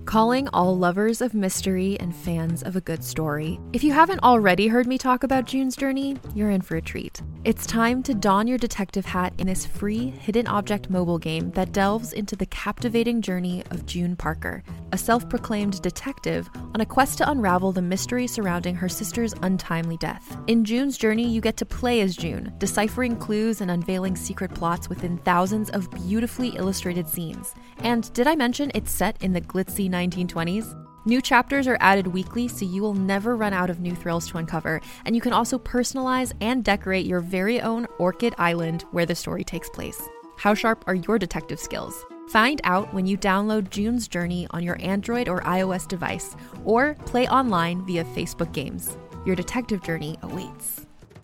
Calling all lovers of mystery and fans of a good story. If you haven't already heard me talk about June's Journey, you're in for a treat. It's time to don your detective hat in this free hidden object mobile game that delves into the captivating journey of June Parker, a self-proclaimed detective on a quest to unravel the mystery surrounding her sister's untimely death. In June's Journey, you get to play as June, deciphering clues and unveiling secret plots within thousands of beautifully illustrated scenes. And did I mention it's set in the glitzy 1920s? New chapters are added weekly, so you will never run out of new thrills to uncover, and you can also personalize and decorate your very own Orchid Island where the story takes place. How sharp are your detective skills? Find out when you download June's Journey on your Android or iOS device, or play online via Facebook Games. Your detective journey awaits.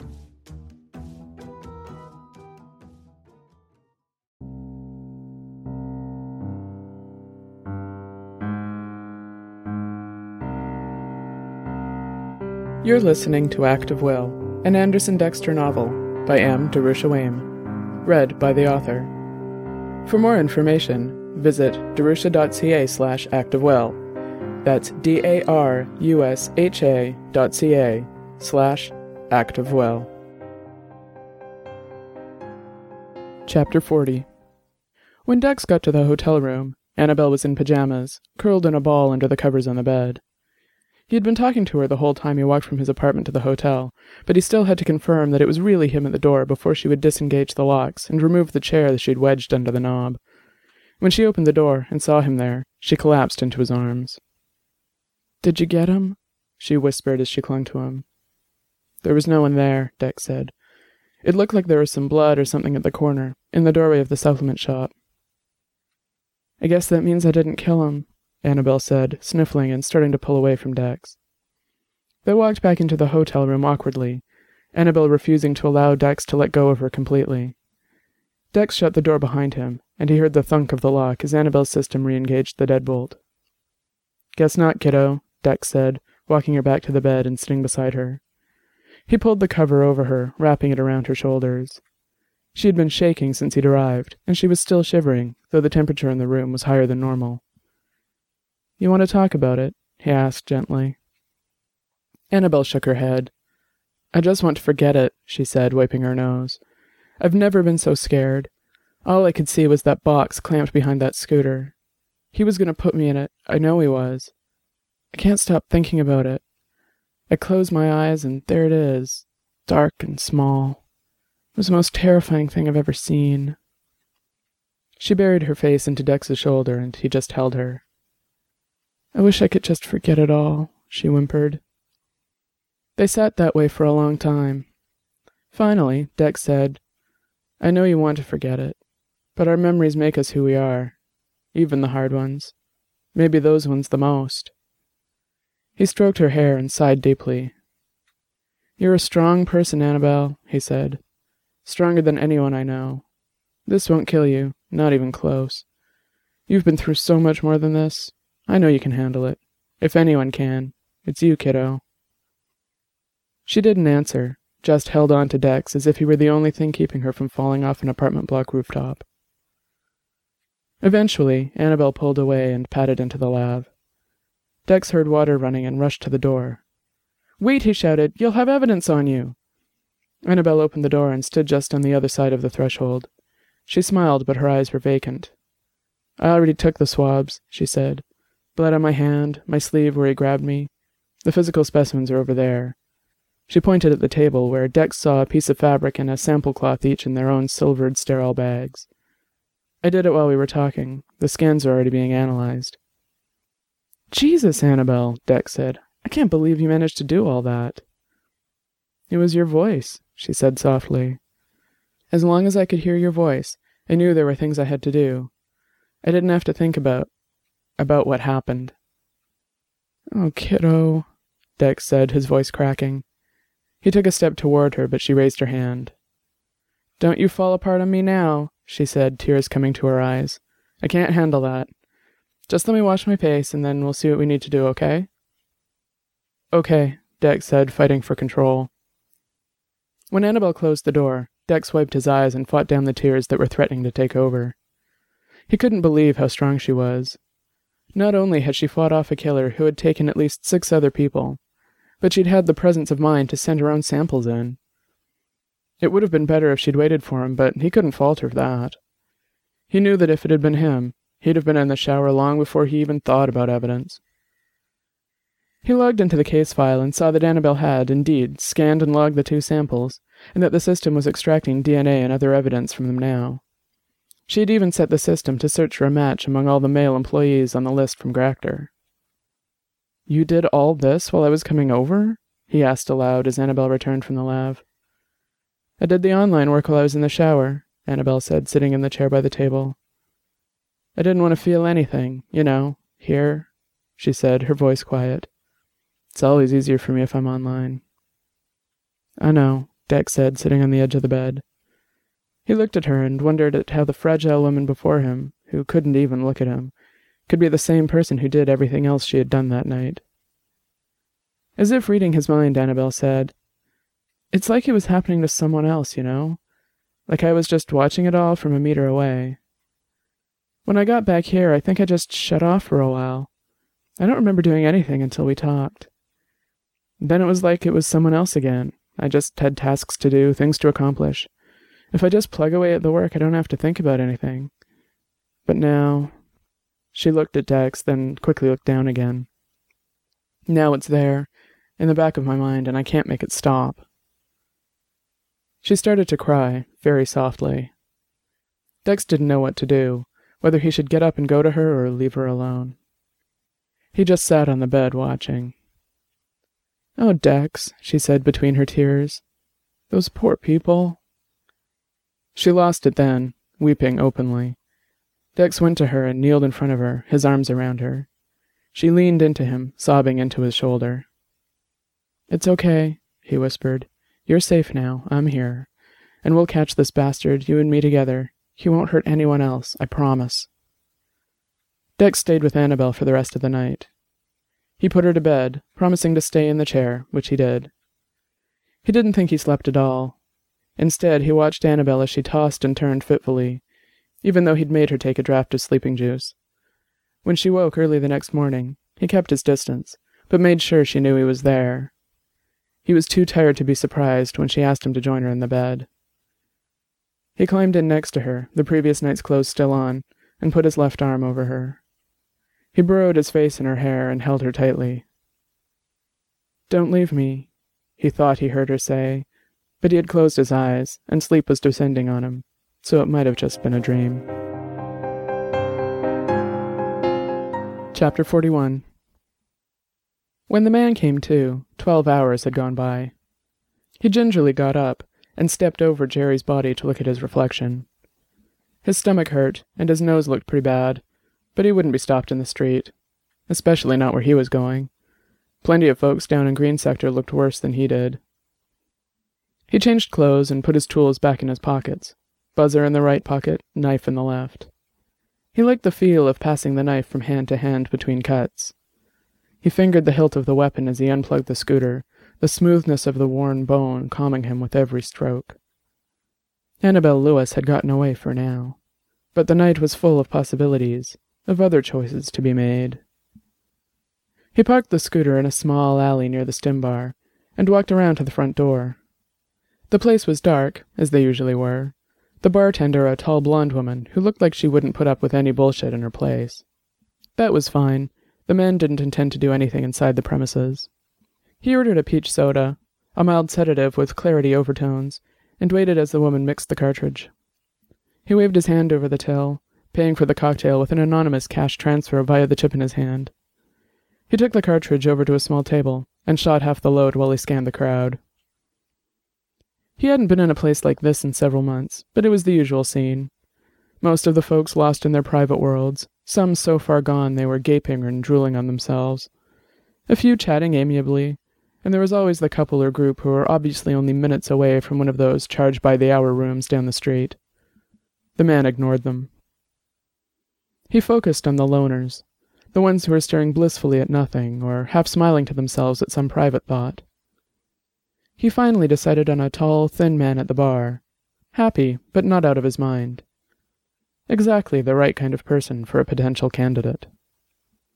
You're listening to Act of Will, an Anderson Dexter novel by M. Darusha Waim, read by the author. For more information, visit darusha.ca/actofwill. That's darusha.ca/actofwill. Chapter 40. When Dex got to the hotel room, Annabelle was in pajamas, curled in a ball under the covers on the bed. He had been talking to her the whole time he walked from his apartment to the hotel, but he still had to confirm that it was really him at the door before she would disengage the locks and remove the chair that she'd wedged under the knob. When she opened the door and saw him there, she collapsed into his arms. "Did you get him?" she whispered as she clung to him. "There was no one there," Dex said. "It looked like there was some blood or something at the corner, in the doorway of the supplement shop." "I guess that means I didn't kill him," Annabelle said, sniffling and starting to pull away from Dex. They walked back into the hotel room awkwardly, Annabelle refusing to allow Dex to let go of her completely. Dex shut the door behind him, and he heard the thunk of the lock as Annabelle's system re-engaged the deadbolt. "Guess not, kiddo," Dex said, walking her back to the bed and sitting beside her. He pulled the cover over her, wrapping it around her shoulders. She had been shaking since he'd arrived, and she was still shivering, though the temperature in the room was higher than normal. "You want to talk about it?" he asked gently. Annabelle shook her head. "I just want to forget it," she said, wiping her nose. "I've never been so scared. All I could see was that box clamped behind that scooter. He was going to put me in it. I know he was. I can't stop thinking about it. I close my eyes and there it is, dark and small. It was the most terrifying thing I've ever seen." She buried her face into Dex's shoulder and he just held her. "I wish I could just forget it all," she whimpered. They sat that way for a long time. Finally, Dex said, "I know you want to forget it, but our memories make us who we are, even the hard ones. Maybe those ones the most." He stroked her hair and sighed deeply. "You're a strong person, Annabelle," he said. "Stronger than anyone I know. This won't kill you, not even close. You've been through so much more than this. I know you can handle it. If anyone can, it's you, kiddo." She didn't answer, just held on to Dex as if he were the only thing keeping her from falling off an apartment block rooftop. Eventually, Annabelle pulled away and padded into the lav. Dex heard water running and rushed to the door. "Wait," he shouted. "You'll have evidence on you." Annabelle opened the door and stood just on the other side of the threshold. She smiled, but her eyes were vacant. "I already took the swabs," she said. "Blood on my hand, my sleeve where he grabbed me. The physical specimens are over there." She pointed at the table where Dex saw a piece of fabric and a sample cloth each in their own silvered sterile bags. "I did it while we were talking. The scans are already being analyzed." "Jesus, Annabelle," Dex said. "I can't believe you managed to do all that." "It was your voice," she said softly. "As long as I could hear your voice, I knew there were things I had to do. I didn't have to think about what happened." "Oh, kiddo," Dex said, his voice cracking. He took a step toward her, but she raised her hand. "Don't you fall apart on me now," she said, tears coming to her eyes. "I can't handle that. Just let me wash my face, and then we'll see what we need to do, okay?" "Okay," Dex said, fighting for control. When Annabelle closed the door, Dex wiped his eyes and fought down the tears that were threatening to take over. He couldn't believe how strong she was. Not only had she fought off a killer who had taken at least 6 other people, but she'd had the presence of mind to send her own samples in. It would have been better if she'd waited for him, but he couldn't fault her for that. He knew that if it had been him, he'd have been in the shower long before he even thought about evidence. He logged into the case file and saw that Annabelle had, indeed, scanned and logged the 2 samples, and that the system was extracting DNA and other evidence from them now. She had even set the system to search for a match among all the male employees on the list from Gractor. "You did all this while I was coming over?" he asked aloud as Annabelle returned from the lab. "I did the online work while I was in the shower," Annabelle said, sitting in the chair by the table. "I didn't want to feel anything, here," she said, her voice quiet. "It's always easier for me if I'm online." "I know," Dex said, sitting on the edge of the bed. He looked at her and wondered at how the fragile woman before him, who couldn't even look at him, could be the same person who did everything else she had done that night. As if reading his mind, Annabelle said, "It's like it was happening to someone else, Like I was just watching it all from a meter away. When I got back here, I think I just shut off for a while. I don't remember doing anything until we talked. Then it was like it was someone else again. I just had tasks to do, things to accomplish. If I just plug away at the work, I don't have to think about anything. But now..." She looked at Dex, then quickly looked down again. "Now it's there, in the back of my mind, and I can't make it stop." She started to cry, very softly. Dex didn't know what to do, whether he should get up and go to her or leave her alone. He just sat on the bed watching. "Oh, Dex," she said between her tears. "Those poor people." She lost it then, weeping openly. Dex went to her and kneeled in front of her, his arms around her. She leaned into him, sobbing into his shoulder. "It's okay," he whispered. "You're safe now. I'm here. And we'll catch this bastard, you and me together. He won't hurt anyone else, I promise." Dex stayed with Annabelle for the rest of the night. He put her to bed, promising to stay in the chair, which he did. He didn't think he slept at all. Instead, he watched Annabelle as she tossed and turned fitfully, even though he'd made her take a draught of sleeping juice. When she woke early the next morning, he kept his distance, but made sure she knew he was there. He was too tired to be surprised when she asked him to join her in the bed. He climbed in next to her, the previous night's clothes still on, and put his left arm over her. He burrowed his face in her hair and held her tightly. "Don't leave me," he thought he heard her say, but he had closed his eyes, and sleep was descending on him, so it might have just been a dream. Chapter 41. When the man came to, 12 hours had gone by. He gingerly got up and stepped over Jerry's body to look at his reflection. His stomach hurt, and his nose looked pretty bad, but he wouldn't be stopped in the street, especially not where he was going. Plenty of folks down in Green Sector looked worse than he did. He changed clothes and put his tools back in his pockets, buzzer in the right pocket, knife in the left. He liked the feel of passing the knife from hand to hand between cuts. He fingered the hilt of the weapon as he unplugged the scooter, the smoothness of the worn bone calming him with every stroke. Annabelle Lewis had gotten away for now, but the night was full of possibilities, of other choices to be made. He parked the scooter in a small alley near the stim bar, and walked around to the front door. The place was dark, as they usually were, the bartender a tall blonde woman who looked like she wouldn't put up with any bullshit in her place. That was fine. The man didn't intend to do anything inside the premises. He ordered a peach soda, a mild sedative with clarity overtones, and waited as the woman mixed the cartridge. He waved his hand over the till, paying for the cocktail with an anonymous cash transfer via the chip in his hand. He took the cartridge over to a small table and shot half the load while he scanned the crowd. He hadn't been in a place like this in several months, but it was the usual scene. Most of the folks lost in their private worlds, some so far gone they were gaping and drooling on themselves. A few chatting amiably, and there was always the couple or group who were obviously only minutes away from one of those charge-by-the-hour rooms down the street. The man ignored them. He focused on the loners, the ones who were staring blissfully at nothing, or half-smiling to themselves at some private thought. He finally decided on a tall, thin man at the bar, happy, but not out of his mind. Exactly the right kind of person for a potential candidate.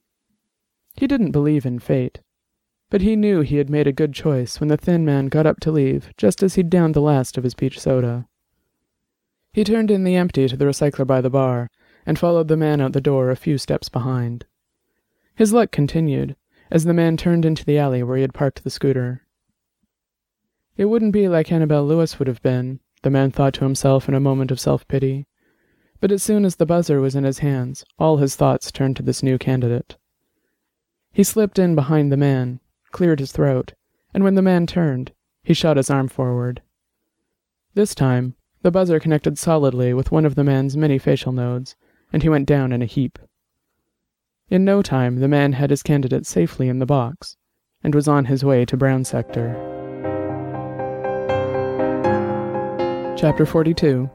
He didn't believe in fate, but he knew he had made a good choice when the thin man got up to leave just as he'd downed the last of his peach soda. He turned in the empty to the recycler by the bar and followed the man out the door a few steps behind. His luck continued as the man turned into the alley where he had parked the scooter. It wouldn't be like Annabelle Lewis would have been, the man thought to himself in a moment of self-pity. But as soon as the buzzer was in his hands, all his thoughts turned to this new candidate. He slipped in behind the man, cleared his throat, and when the man turned, he shot his arm forward. This time, the buzzer connected solidly with one of the man's many facial nodes, and he went down in a heap. In no time, the man had his candidate safely in the box, and was on his way to Brown Sector. Chapter 42.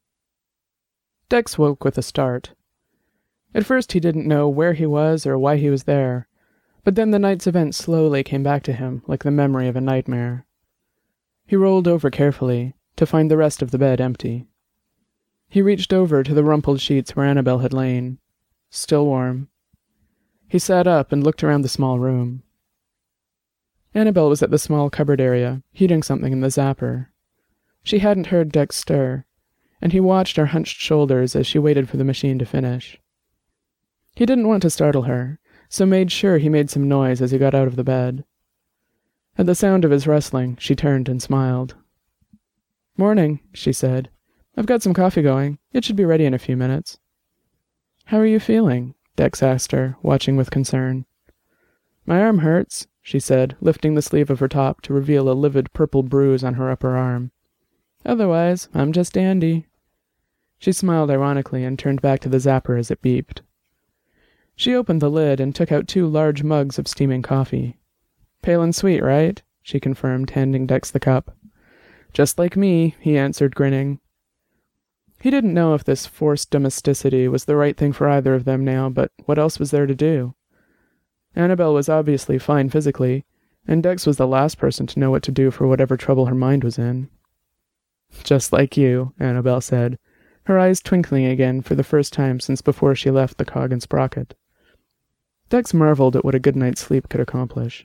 Dex woke with a start. At first he didn't know where he was or why he was there, but then the night's events slowly came back to him like the memory of a nightmare. He rolled over carefully to find the rest of the bed empty. He reached over to the rumpled sheets where Annabelle had lain, still warm. He sat up and looked around the small room. Annabelle was at the small cupboard area, heating something in the zapper. She hadn't heard Dex stir, and he watched her hunched shoulders as she waited for the machine to finish. He didn't want to startle her, so made sure he made some noise as he got out of the bed. At the sound of his rustling, she turned and smiled. "Morning," she said. "I've got some coffee going. It should be ready in a few minutes." "How are you feeling?" Dex asked her, watching with concern. "My arm hurts," she said, lifting the sleeve of her top to reveal a livid purple bruise on her upper arm. "Otherwise, I'm just dandy." She smiled ironically and turned back to the zapper as it beeped. She opened the lid and took out 2 large mugs of steaming coffee. "Pale and sweet, right?" she confirmed, handing Dex the cup. "Just like me," he answered, grinning. He didn't know if this forced domesticity was the right thing for either of them now, but what else was there to do? Annabelle was obviously fine physically, and Dex was the last person to know what to do for whatever trouble her mind was in. "Just like you," Annabelle said, her eyes twinkling again for the first time since before she left the Cog and Sprocket. Dex marveled at what a good night's sleep could accomplish.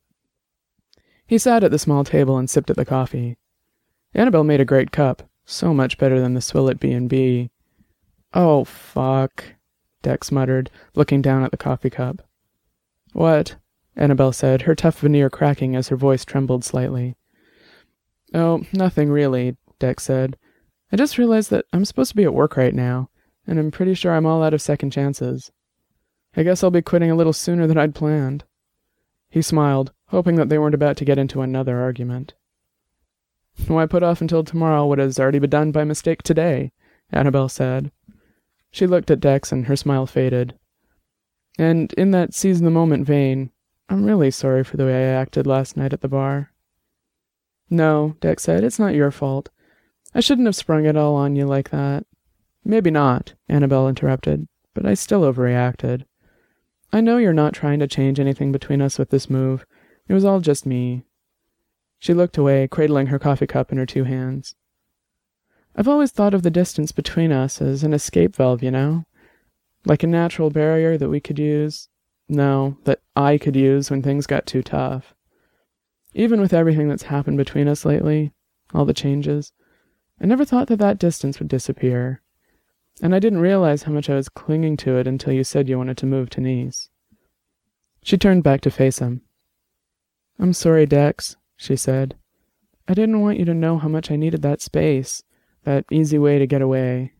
He sat at the small table and sipped at the coffee. Annabelle made a great cup, so much better than the swill at B&B. "Oh, fuck," Dex muttered, looking down at the coffee cup. "What?" Annabelle said, her tough veneer cracking as her voice trembled slightly. "Oh, nothing really," Dex said. "I just realized that I'm supposed to be at work right now, and I'm pretty sure I'm all out of second chances. I guess I'll be quitting a little sooner than I'd planned." He smiled, hoping that they weren't about to get into another argument. "Why put off until tomorrow what has already been done by mistake today?" Annabelle said. She looked at Dex and her smile faded. "And in that seize-the-moment vein, I'm really sorry for the way I acted last night at the bar." "No," Dex said, "it's not your fault. I shouldn't have sprung it all on you like that." "Maybe not," Annabelle interrupted, "but I still overreacted. I know you're not trying to change anything between us with this move. It was all just me." She looked away, cradling her coffee cup in her 2 hands. "I've always thought of the distance between us as an escape valve, you know? Like a natural barrier that we could use. No, that I could use when things got too tough. Even with everything that's happened between us lately, all the changes, I never thought that that distance would disappear. And I didn't realize how much I was clinging to it until you said you wanted to move to Nice." She turned back to face him. "I'm sorry, Dex," she said. "I didn't want you to know how much I needed that space, that easy way to get away."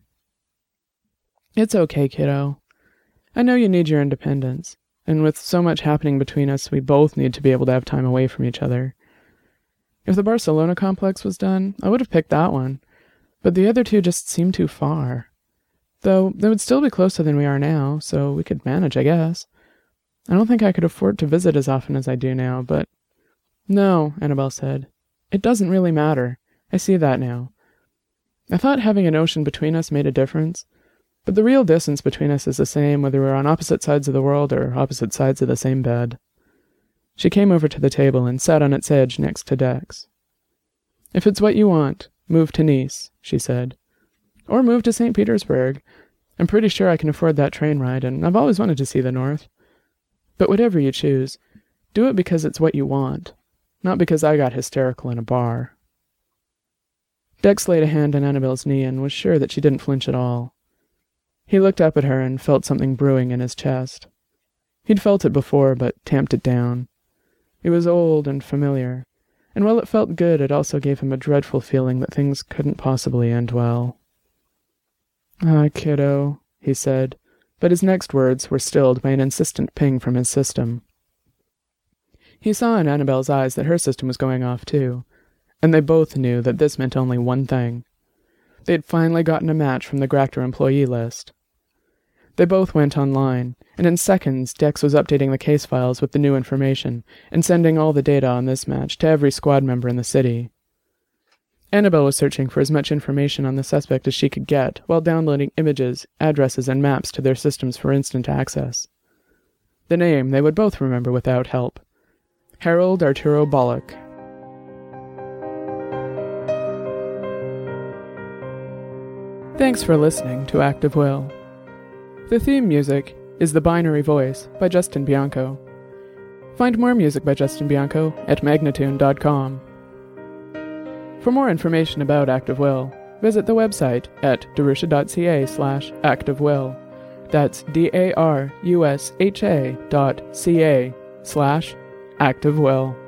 "It's okay, kiddo. I know you need your independence, and with so much happening between us, we both need to be able to have time away from each other. If the Barcelona complex was done, I would have picked that one, but the other 2 just seem too far. Though they would still be closer than we are now, so we could manage, I guess. I don't think I could afford to visit as often as I do now, but—" "No," Annabelle said. "It doesn't really matter. I see that now. I thought having an ocean between us made a difference, but the real distance between us is the same whether we're on opposite sides of the world or opposite sides of the same bed." She came over to the table and sat on its edge next to Dex. "If it's what you want, move to Nice," she said. "Or move to St. Petersburg. I'm pretty sure I can afford that train ride, and I've always wanted to see the North. But whatever you choose, do it because it's what you want, not because I got hysterical in a bar." Dex laid a hand on Annabelle's knee and was sure that she didn't flinch at all. He looked up at her and felt something brewing in his chest. He'd felt it before, but tamped it down. It was old and familiar, and while it felt good, it also gave him a dreadful feeling that things couldn't possibly end well. "Ah, kiddo," he said, but his next words were stilled by an insistent ping from his system. He saw in Annabelle's eyes that her system was going off too, and they both knew that this meant only one thing. They'd finally gotten a match from the Gractor employee list. They both went online, and in seconds Dex was updating the case files with the new information and sending all the data on this match to every squad member in the city. Annabelle was searching for as much information on the suspect as she could get while downloading images, addresses, and maps to their systems for instant access. The name they would both remember without help: Harold Arturo Bollock. Thanks for listening to Active Will. The theme music is The Binary Voice by Justin Bianco. Find more music by Justin Bianco at magnatune.com. For more information about Active Will, visit the website at darusha.ca/activewill. That's DARUSHA.ca/activewill.